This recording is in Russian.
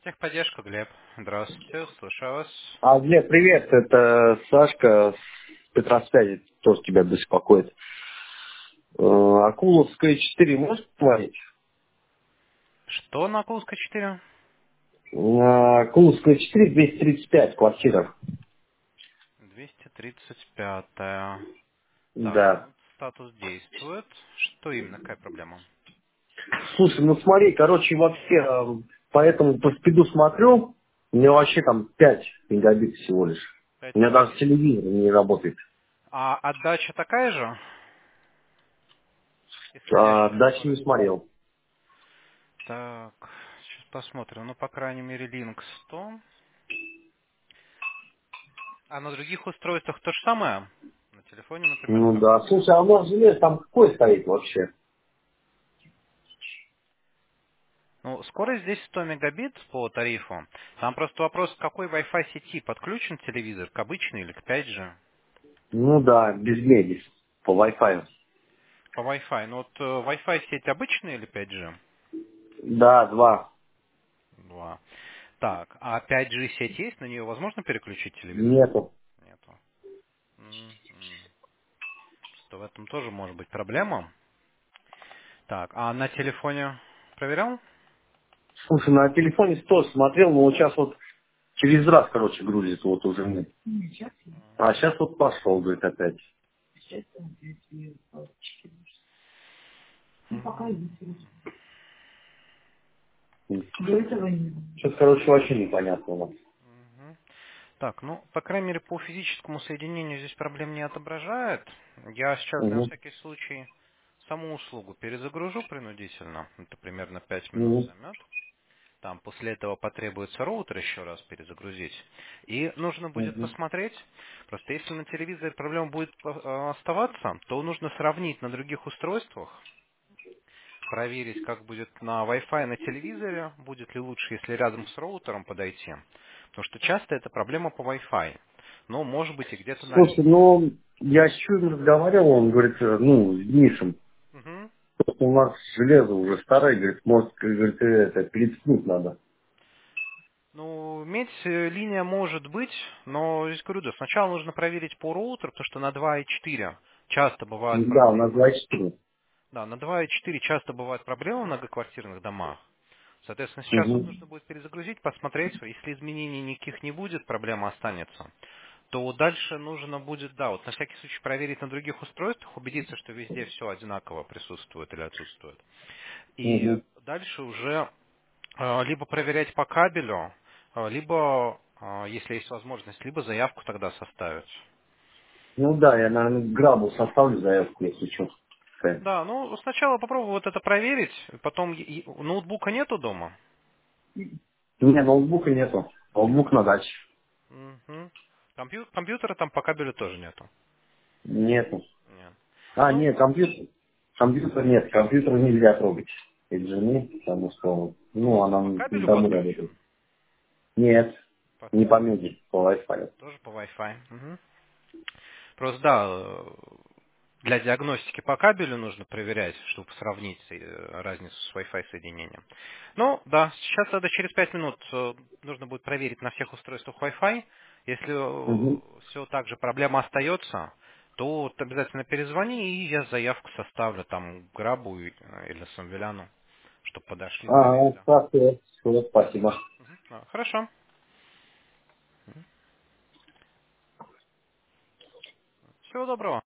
Техподдержка, Глеб. Здравствуйте, слушаю вас. Глеб, привет, это Сашка с Петросвязи, тоже тебя беспокоит. Акуловская 4 можешь посмотреть? Что на Кулской 4? Акуловская 4, 235, квартира. 235. Так, Да. ну, статус действует. Что именно, какая проблема? Слушай, ну смотри, короче, вообще, поэтому по спиду смотрю, у меня вообще там 5 мегабит всего лишь. 5 У меня даже мегабит. телевизор не работает. А отдача такая же? Исходящая Дальше не скорость. смотрел. Так, сейчас посмотрим. Ну, по крайней мере, линк 100. А на других устройствах то же самое? На телефоне, например, Ну да. сравнить? Слушай, а у нас желез там какой стоит вообще? Ну, скорость здесь 100 мегабит по тарифу. Там просто вопрос, к какой Wi-Fi сети подключен телевизор, к обычной или к 5G? Ну да, без меди, по Wi-Fi. По Wi-Fi. Ну вот Wi-Fi сеть обычная или 5G? Да, 2. Два. Так, а 5G сеть есть? На нее возможно переключить телевизор? Нету. Нету. М. Что в этом тоже может быть проблема. Так, а на телефоне проверял? Слушай, на телефоне тоже смотрел, но вот сейчас вот через раз, короче, грузит вот уже нет. А сейчас вот пошел, говорит, опять. Мгм. Что-то, короче, вообще непонятно у нас. Мгм. Так, ну, по крайней мере, по физическому соединению здесь проблем не отображает. Я сейчас на Угу. всякий случай саму услугу перезагружу принудительно. Это примерно 5 минут Угу. займет. Там после этого потребуется роутер еще раз перезагрузить. И нужно будет Угу. посмотреть. Просто если на телевизоре проблема будет оставаться, то нужно сравнить на других устройствах, проверить, как будет на Wi-Fi на телевизоре, будет ли лучше, если рядом с роутером подойти. Потому что часто это проблема по Wi-Fi. Но может быть и где-то на Слушай, линии. ну, я с чудом разговаривал, он говорит, ну, с Денисом. Мгм. Просто у нас железо уже старое, говорит, может, говорит, это, переткнуть надо. Ну, медь линия может быть, но здесь говорю, да, сначала нужно проверить по роутеру, потому что на 2.4 часто бывают Да, у нас проблемы. 24. Да, на 2.4 часто бывают проблемы в многоквартирных домах. Соответственно, сейчас вот Угу. нужно будет перезагрузить, посмотреть, если изменений никаких не будет, проблема останется. То дальше нужно будет, да, вот на всякий случай проверить на других устройствах, убедиться, что везде все одинаково присутствует или отсутствует. И Угу. дальше уже либо проверять по кабелю, либо, если есть возможность, либо заявку тогда составить. Ну да, я, наверное, грабу составлю заявку, если что. Да, ну сначала попробуй вот это проверить, потом ноутбука нету дома? У меня ноутбука нету. Ноутбук Нету. на даче. Мгм. Компьютера там по кабелю тоже нету. Нету. Нет. Ну, Нет, компьютер. Компьютер нет, компьютер нельзя трогать. Из жены, потому что, ну, ну, она по кабелю домой работает. подключен. Нет, По не по кабелю. меди, по Wi-Fi. Тоже по Wi-Fi. Мгм. Просто да, для диагностики по кабелю нужно проверять, чтобы сравнить разницу с Wi-Fi соединением. Ну, да, сейчас надо через 5 минут нужно будет проверить на всех устройствах Wi-Fi. Угу. Если все так же проблема остается, то вот обязательно перезвони, и я заявку составлю там Грабу или Самвеляну, чтобы подошли, проверили. Так, все, спасибо. Мгм. Хорошо. Всего доброго.